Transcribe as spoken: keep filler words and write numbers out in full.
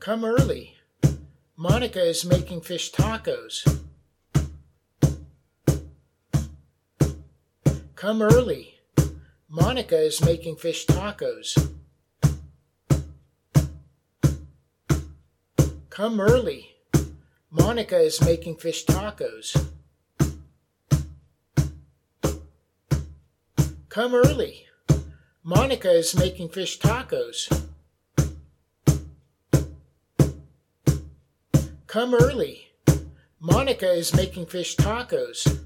Come early. Monica is making fish tacos. Come early. Monica is making fish tacos. Come early. Monica is making fish tacos. Come early. Monica is making fish tacos. Come early. Monica is making fish tacos.